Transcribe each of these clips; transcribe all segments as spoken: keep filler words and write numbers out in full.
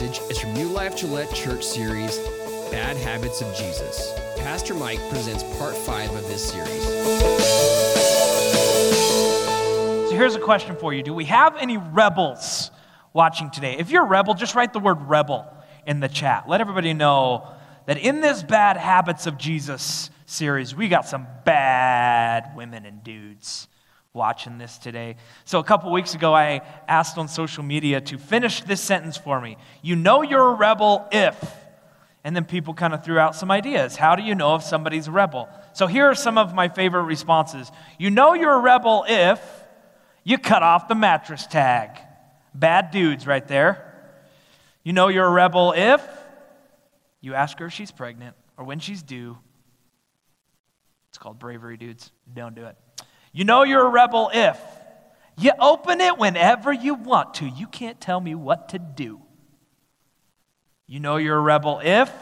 message is from New Life Gillette Church series, Bad Habits of Jesus. Pastor Mike presents part five of this series. So here's a question for you. Do we have any rebels watching today? If you're a rebel, just write the word rebel in the chat. Let everybody know that in this Bad Habits of Jesus series, we got some bad women and dudes watching this today. So a couple weeks ago, I asked on social media to finish this sentence for me. You know you're a rebel if, and then people kind of threw out some ideas. How do you know if somebody's a rebel? So here are some of my favorite responses. You know you're a rebel if you cut off the mattress tag. Bad dudes right there. You know you're a rebel if you ask her if she's pregnant or when she's due. It's called bravery, dudes. Don't do it. You know you're a rebel if you open it whenever you want to. You can't tell me what to do. You know you're a rebel if,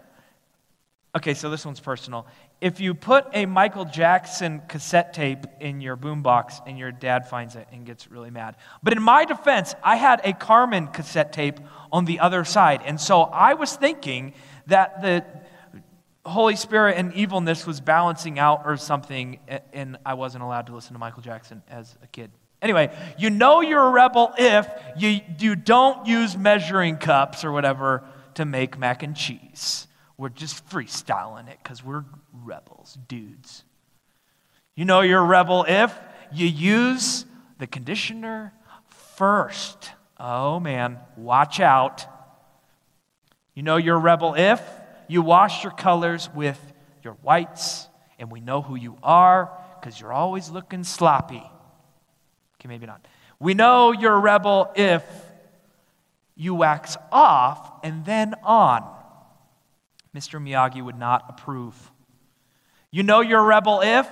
okay, so this one's personal. If you put a Michael Jackson cassette tape in your boombox and your dad finds it and gets really mad. But in my defense, I had a Carmen cassette tape on the other side. And so I was thinking that the Holy Spirit and evilness was balancing out or something, and I wasn't allowed to listen to Michael Jackson as a kid. Anyway, you know you're a rebel if you, you don't use measuring cups or whatever to make mac and cheese. We're just freestyling it because we're rebels, dudes. You know you're a rebel if you use the conditioner first. Oh man, watch out. You know you're a rebel if you wash your colors with your whites, and we know who you are because you're always looking sloppy. Okay, maybe not. We know you're a rebel if you wax off and then on. Mister Miyagi would not approve. You know you're a rebel if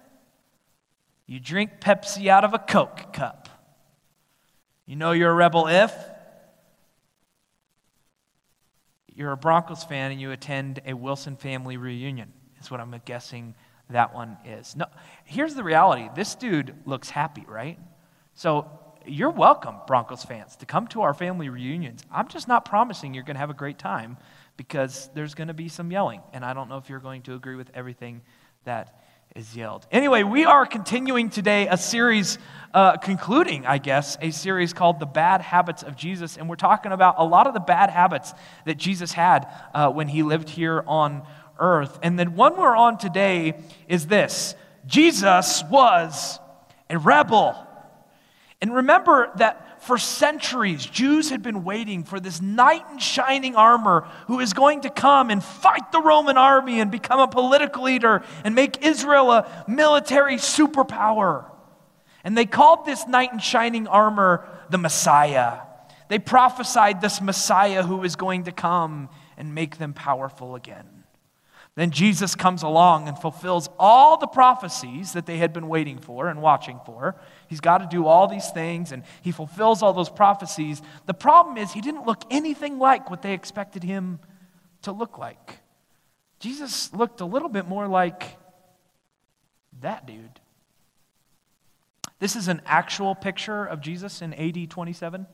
you drink Pepsi out of a Coke cup. You know you're a rebel if you're a Broncos fan and you attend a Wilson family reunion. Is what I'm guessing that one is. No, here's the reality. This dude looks happy, right? So you're welcome, Broncos fans, to come to our family reunions. I'm just not promising you're going to have a great time because there's going to be some yelling. And I don't know if you're going to agree with everything that is yelled. Anyway, we are continuing today a series, uh, concluding, I guess, a series called The Bad Habits of Jesus. And we're talking about a lot of the bad habits that Jesus had uh, when he lived here on earth. And then one we're on today is this. Jesus was a rebel. And remember that for centuries, Jews had been waiting for this knight in shining armor who is going to come and fight the Roman army and become a political leader and make Israel a military superpower. And they called this knight in shining armor the Messiah. They prophesied this Messiah who is going to come and make them powerful again. Then Jesus comes along and fulfills all the prophecies that they had been waiting for and watching for. He's got to do all these things, and he fulfills all those prophecies. The problem is he didn't look anything like what they expected him to look like. Jesus looked a little bit more like that dude. This is an actual picture of Jesus in A D twenty-seven.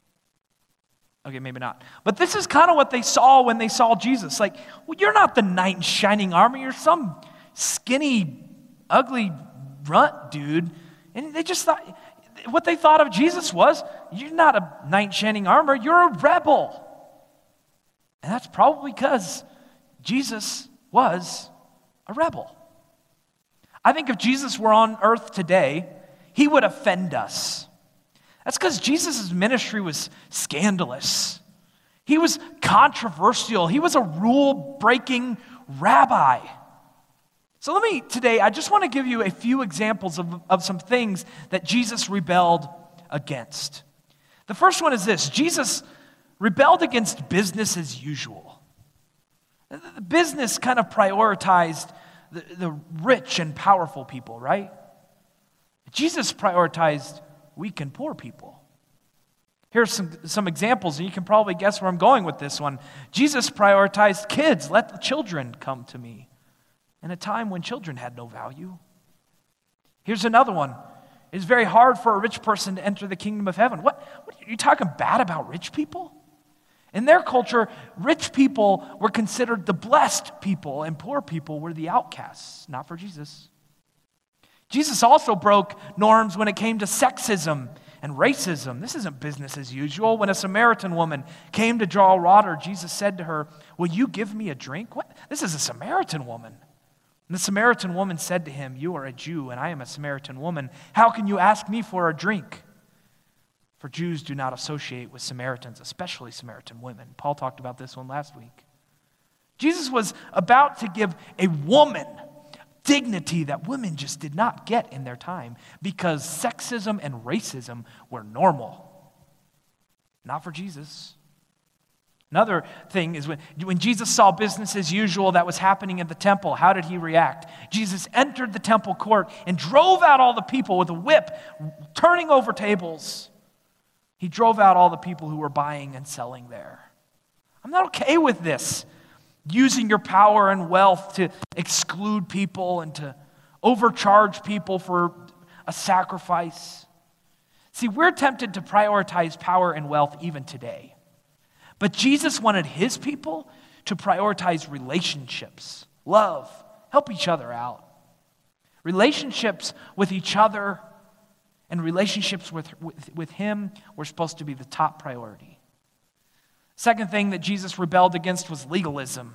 Okay, maybe not. But this is kind of what they saw when they saw Jesus. Like, well, you're not the knight in shining armor. You're some skinny, ugly runt dude. And they just thought, what they thought of Jesus was, you're not a knight in shining armor. You're a rebel. And that's probably because Jesus was a rebel. I think if Jesus were on earth today, he would offend us. That's because Jesus' ministry was scandalous. He was controversial. He was a rule-breaking rabbi. So let me, today, I just want to give you a few examples of, of some things that Jesus rebelled against. The first one is this. Jesus rebelled against business as usual. The business kind of prioritized the, the rich and powerful people, right? Jesus prioritized weak and poor people. Here's some, some examples, and you can probably guess where I'm going with this one. Jesus prioritized kids. Let the children come to me. In a time when children had no value. Here's another one. It's very hard for a rich person to enter the kingdom of heaven. What, what are you talking bad about rich people? In their culture, rich people were considered the blessed people, and poor people were the outcasts. Not for Jesus. Jesus also broke norms when it came to sexism and racism. This isn't business as usual. When a Samaritan woman came to draw water, Jesus said to her, "Will you give me a drink?" What? This is a Samaritan woman. And the Samaritan woman said to him, "You are a Jew, and I am a Samaritan woman. How can you ask me for a drink?" For Jews do not associate with Samaritans, especially Samaritan women. Paul talked about this one last week. Jesus was about to give a woman dignity that women just did not get in their time because sexism and racism were normal. Not for Jesus. Another thing is when, when Jesus saw business as usual that was happening at the temple, how did he react? Jesus entered the temple court and drove out all the people with a whip, turning over tables. He drove out all the people who were buying and selling there. I'm not okay with this. Using your power and wealth to exclude people and to overcharge people for a sacrifice. See, we're tempted to prioritize power and wealth even today. But Jesus wanted his people to prioritize relationships, love, help each other out. Relationships with each other and relationships with, with, with him were supposed to be the top priority. Second thing that Jesus rebelled against was legalism.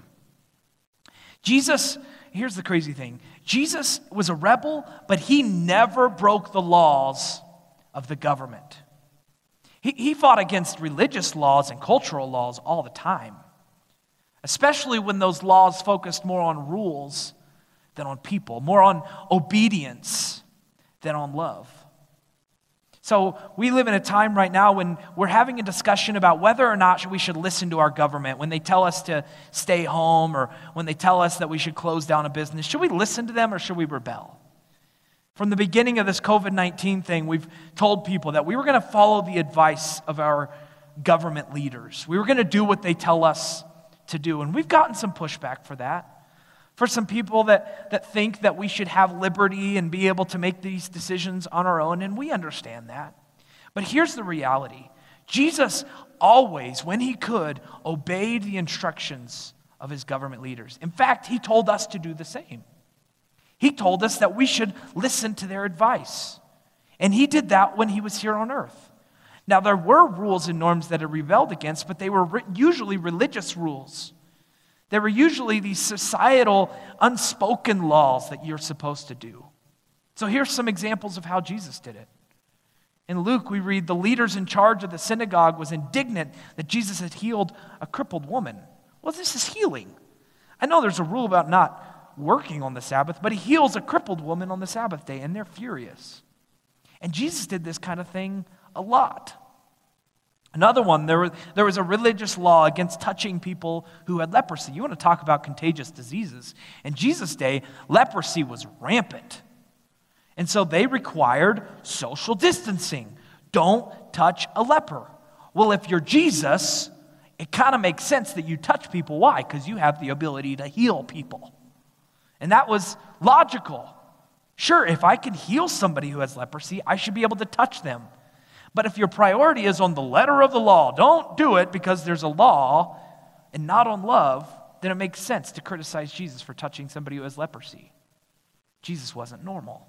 Jesus, here's the crazy thing. Jesus was a rebel, but he never broke the laws of the government. He, he fought against religious laws and cultural laws all the time, especially when those laws focused more on rules than on people, more on obedience than on love. So we live in a time right now when we're having a discussion about whether or not we should listen to our government when they tell us to stay home or when they tell us that we should close down a business. Should we listen to them or should we rebel? From the beginning of this covid nineteen thing, we've told people that we were going to follow the advice of our government leaders. We were going to do what they tell us to do, and we've gotten some pushback for that. For some people that, that think that we should have liberty and be able to make these decisions on our own, and we understand that. But here's the reality. Jesus always, when he could, obeyed the instructions of his government leaders. In fact, he told us to do the same. He told us that we should listen to their advice. And he did that when he was here on earth. Now, there were rules and norms that he rebelled against, but they were re- usually religious rules. There were usually these societal, unspoken laws that you're supposed to do. So here's some examples of how Jesus did it. In Luke, we read, the leaders in charge of the synagogue was indignant that Jesus had healed a crippled woman. Well, this is healing. I know there's a rule about not working on the Sabbath, but he heals a crippled woman on the Sabbath day, and they're furious. And Jesus did this kind of thing a lot. Another one, there was, there was a religious law against touching people who had leprosy. You want to talk about contagious diseases. In Jesus' day, leprosy was rampant. And so they required social distancing. Don't touch a leper. Well, if you're Jesus, it kind of makes sense that you touch people. Why? Because you have the ability to heal people. And that was logical. Sure, if I can heal somebody who has leprosy, I should be able to touch them. But if your priority is on the letter of the law, don't do it because there's a law and not on love, then it makes sense to criticize Jesus for touching somebody who has leprosy. Jesus wasn't normal.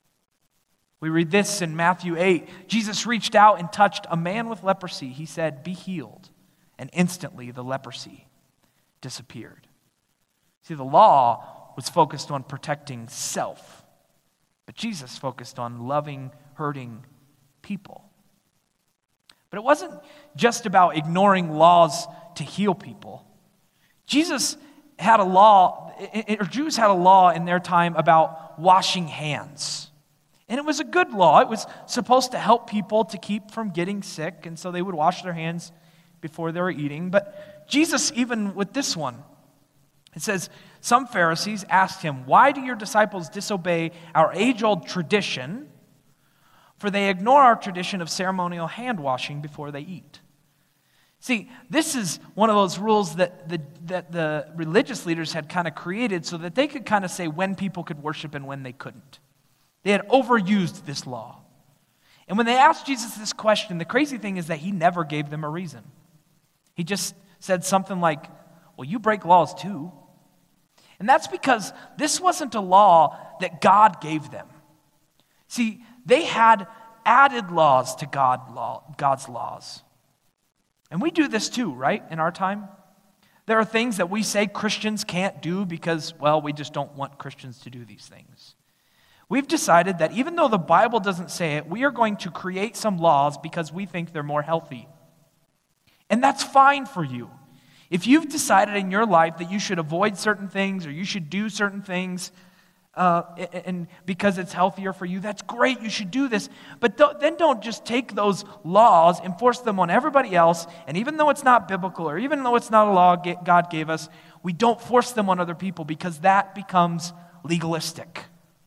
We read this in Matthew eight. Jesus reached out and touched a man with leprosy. He said, "Be healed." And instantly the leprosy disappeared. See, the law was focused on protecting self, but Jesus focused on loving, hurting people. But it wasn't just about ignoring laws to heal people. Jesus had a law, or Jews had a law in their time about washing hands. And it was a good law. It was supposed to help people to keep from getting sick, and so they would wash their hands before they were eating. But Jesus, even with this one, it says, some Pharisees asked him, "Why do your disciples disobey our age-old tradition? For they ignore our tradition of ceremonial hand washing before they eat." See, this is one of those rules that the, that the religious leaders had kind of created so that they could kind of say when people could worship and when they couldn't. They had overused this law. And when they asked Jesus this question, the crazy thing is that he never gave them a reason. He just said something like, well, you break laws too. And that's because this wasn't a law that God gave them. See, they had added laws to God law, God's laws. And we do this too, right, in our time? There are things that we say Christians can't do because, well, we just don't want Christians to do these things. We've decided that even though the Bible doesn't say it, we are going to create some laws because we think they're more healthy. And that's fine for you. If you've decided in your life that you should avoid certain things or you should do certain things uh, and because it's healthier for you, that's great. You should do this. But th- then don't just take those laws and force them on everybody else. And even though it's not biblical or even though it's not a law God gave us, we don't force them on other people because that becomes legalistic.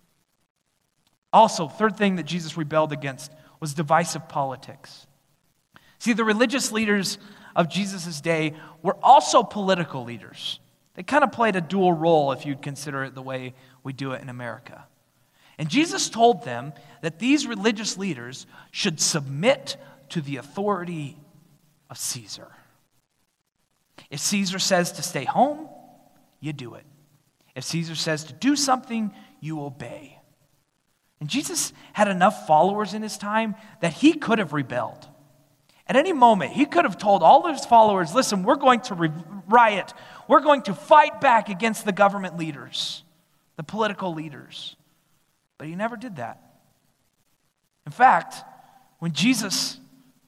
Also, third thing that Jesus rebelled against was divisive politics. See, the religious leaders of Jesus' day were also political leaders. They kind of played a dual role if you'd consider it the way we do it in America. And Jesus told them that these religious leaders should submit to the authority of Caesar. If Caesar says to stay home, you do it. If Caesar says to do something, you obey. And Jesus had enough followers in his time that he could have rebelled. At any moment, he could have told all of his followers, listen, we're going to re- riot. We're going to fight back against the government leaders, the political leaders. But he never did that. In fact, when Jesus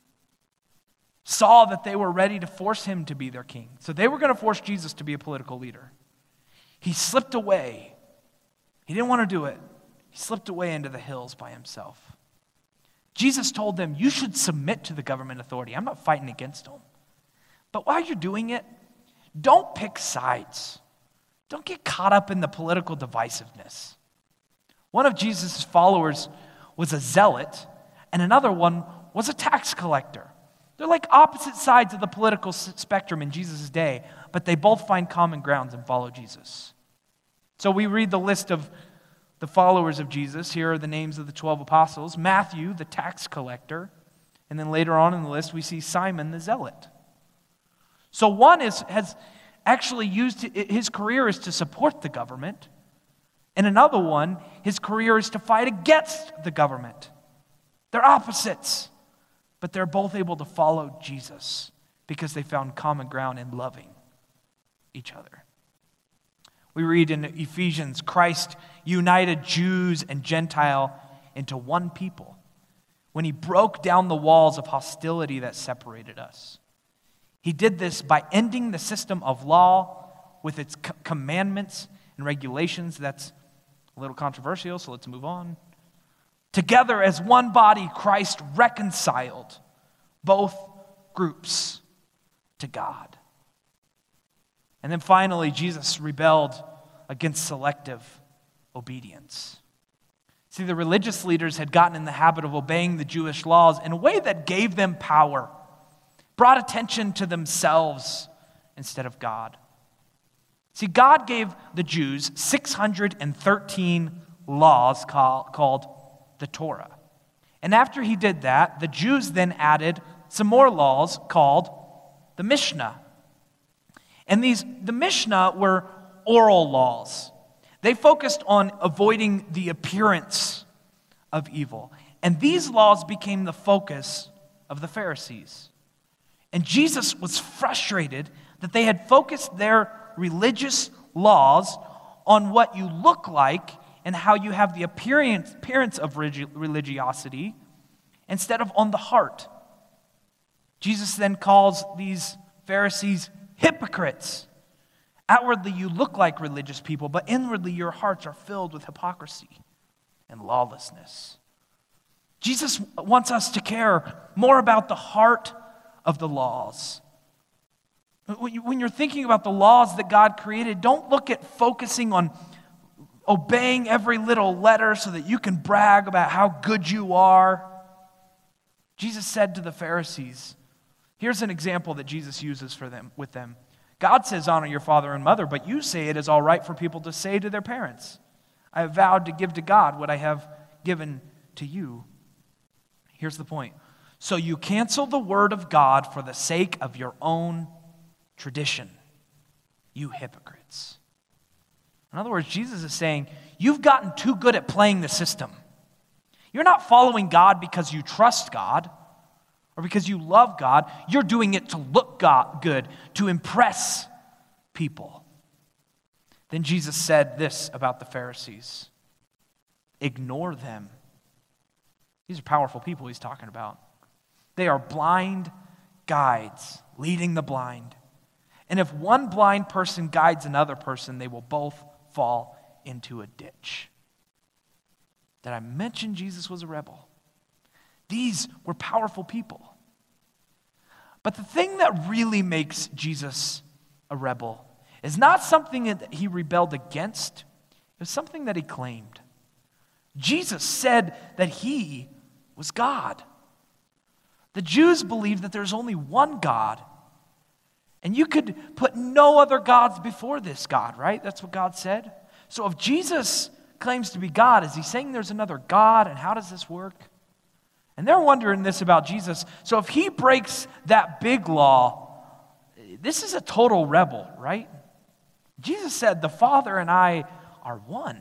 saw that they were ready to force him to be their king, so they were going to force Jesus to be a political leader, he slipped away. He didn't want to do it. He slipped away into the hills by himself. Jesus told them, you should submit to the government authority. I'm not fighting against them. But while you're doing it, don't pick sides. Don't get caught up in the political divisiveness. One of Jesus' followers was a zealot, and another one was a tax collector. They're like opposite sides of the political spectrum in Jesus' day, but they both find common grounds and follow Jesus. So we read the list of the followers of Jesus. Here are the names of the twelve apostles. Matthew, the tax collector. And then later on in the list, we see Simon the zealot. So one is has actually used, his career is to support the government. And another one, his career is to fight against the government. They're opposites. But they're both able to follow Jesus because they found common ground in loving each other. We read in Ephesians, Christ united Jews and Gentile into one people when he broke down the walls of hostility that separated us. He did this by ending the system of law with its c- commandments and regulations. That's a little controversial, so let's move on. Together as one body, Christ reconciled both groups to God. And then finally, Jesus rebelled against selective obedience. See, the religious leaders had gotten in the habit of obeying the Jewish laws in a way that gave them power, brought attention to themselves instead of God. See, God gave the Jews six hundred thirteen laws call, called the Torah. And after he did that, the Jews then added some more laws called the Mishnah. And these, the Mishnah were oral laws. They focused on avoiding the appearance of evil. And these laws became the focus of the Pharisees. And Jesus was frustrated that they had focused their religious laws on what you look like and how you have the appearance, appearance of religiosity instead of on the heart. Jesus then calls these Pharisees hypocrites. Outwardly, you look like religious people, but inwardly, your hearts are filled with hypocrisy and lawlessness. Jesus wants us to care more about the heart of the laws. When you're thinking about the laws that God created, don't look at focusing on obeying every little letter so that you can brag about how good you are. Jesus said to the Pharisees, here's an example that Jesus uses for them with them. God says, honor your father and mother, but you say it is all right for people to say to their parents, I have vowed to give to God what I have given to you. Here's the point. So you cancel the word of God for the sake of your own tradition, you hypocrites. In other words, Jesus is saying, you've gotten too good at playing the system. You're not following God because you trust God or because you love God. You're doing it to look God good, to impress people. Then Jesus said this about the Pharisees: ignore them. These are powerful people he's talking about. They are blind guides leading the blind. And if one blind person guides another person, they will both fall into a ditch. Did I mention Jesus was a rebel? These were powerful people. But the thing that really makes Jesus a rebel is not something that he rebelled against. It was something that he claimed. Jesus said that he was God. The Jews believed that there's only one God, and you could put no other gods before this God, right? That's what God said. So if Jesus claims to be God, is he saying there's another God, and how does this work? And they're wondering this about Jesus. So if he breaks that big law, this is a total rebel, right? Jesus said, the Father and I are one.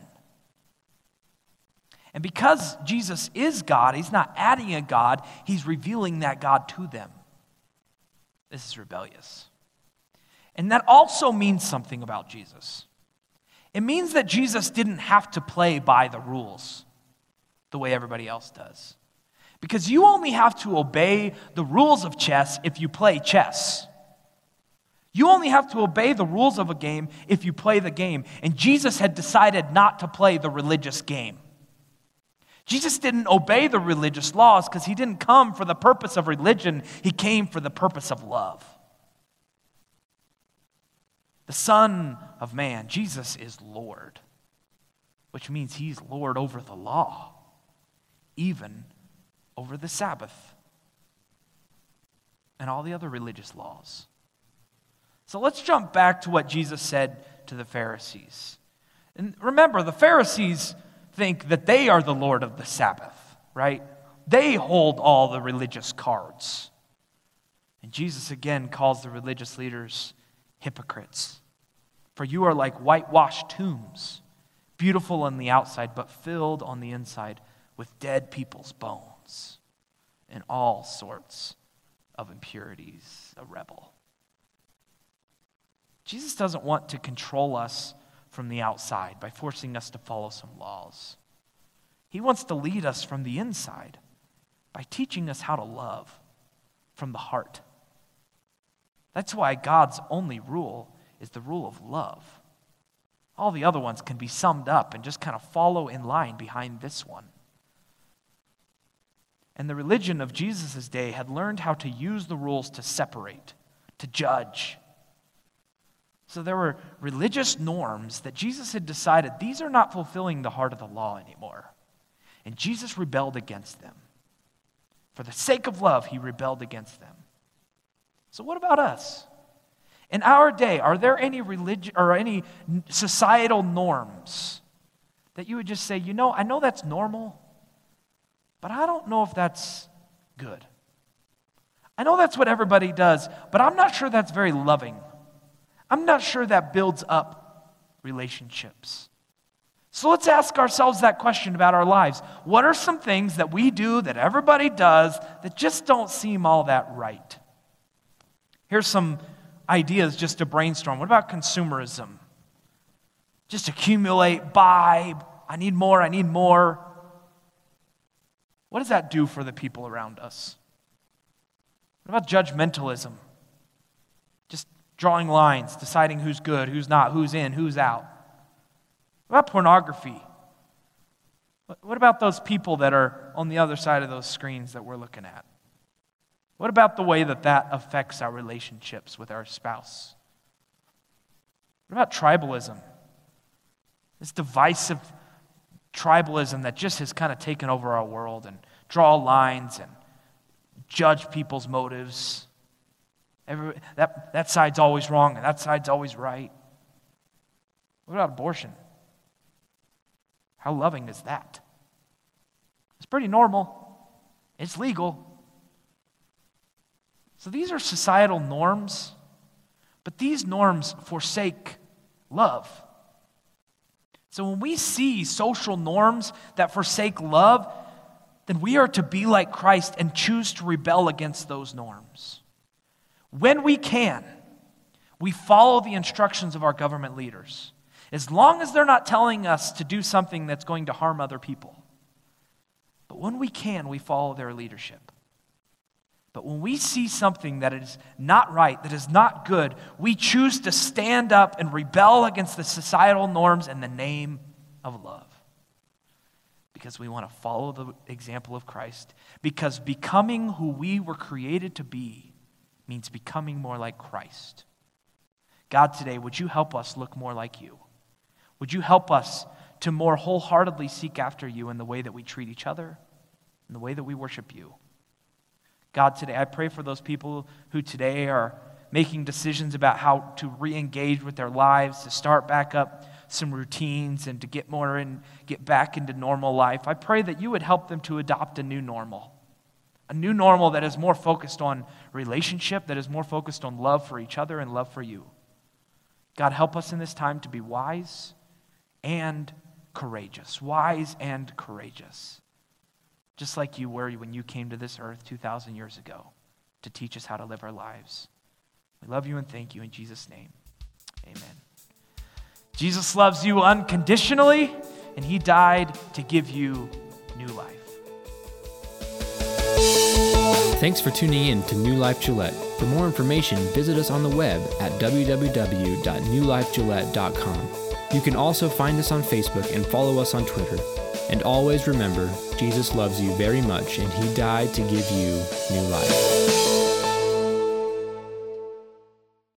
And because Jesus is God, he's not adding a God, he's revealing that God to them. This is rebellious. And that also means something about Jesus. It means that Jesus didn't have to play by the rules the way everybody else does. Because you only have to obey the rules of chess if you play chess. You only have to obey the rules of a game if you play the game. And Jesus had decided not to play the religious game. Jesus didn't obey the religious laws because he didn't come for the purpose of religion. He came for the purpose of love. The Son of Man, Jesus, is Lord, which means he's Lord over the law, even over the Sabbath and all the other religious laws. So let's jump back to what Jesus said to the Pharisees. And remember, the Pharisees think that they are the Lord of the Sabbath, right? They hold all the religious cards. And Jesus again calls the religious leaders hypocrites. For you are like whitewashed tombs, beautiful on the outside, but filled on the inside with dead people's bones and all sorts of impurities. A rebel. Jesus doesn't want to control us from the outside by forcing us to follow some laws. He wants to lead us from the inside by teaching us how to love from the heart. That's why God's only rule is the rule of love. All the other ones can be summed up and just kind of follow in line behind this one. And the religion of Jesus' day had learned how to use the rules to separate, to judge. So there were religious norms that Jesus had decided these are not fulfilling the heart of the law anymore. And Jesus rebelled against them. For the sake of love, he rebelled against them. So what about us? In our day, are there any religion or any societal norms that you would just say, you know, I know that's normal, but I don't know if that's good. I know that's what everybody does, but I'm not sure that's very loving. I'm not sure that builds up relationships. So let's ask ourselves that question about our lives. What are some things that we do that everybody does that just don't seem all that right? Here's some ideas just to brainstorm. What about consumerism? Just accumulate, buy, I need more, I need more. What does that do for the people around us? What about judgmentalism? Just drawing lines, deciding who's good, who's not, who's in, who's out. What about pornography? What about those people that are on the other side of those screens that we're looking at? What about the way that that affects our relationships with our spouse? What about tribalism? This divisive tribalism that just has kind of taken over our world and draw lines and judge people's motives. Every, that, that side's always wrong and that side's always right. What about abortion? How loving is that? It's pretty normal. It's legal. So these are societal norms, but these norms forsake love. So when we see social norms that forsake love, then we are to be like Christ and choose to rebel against those norms. When we can, we follow the instructions of our government leaders, as long as they're not telling us to do something that's going to harm other people. But when we can, we follow their leadership. But when we see something that is not right, that is not good, we choose to stand up and rebel against the societal norms in the name of love. Because we want to follow the example of Christ. Because becoming who we were created to be means becoming more like Christ. God, today, would you help us look more like you? Would you help us to more wholeheartedly seek after you in the way that we treat each other, in the way that we worship you? God, today, I pray for those people who today are making decisions about how to re-engage with their lives, to start back up some routines and to get more and get back into normal life. I pray that you would help them to adopt a new normal, a new normal that is more focused on relationship, that is more focused on love for each other and love for you. God, help us in this time to be wise and courageous, wise and courageous, just like you were when you came to this earth two thousand years ago to teach us how to live our lives. We love you and thank you in Jesus' name. Amen. Jesus loves you unconditionally, and he died to give you new life. Thanks for tuning in to New Life Gillette. For more information, visit us on the web at w w w dot new life gillette dot com. You can also find us on Facebook and follow us on Twitter. And always remember, Jesus loves you very much, and he died to give you new life.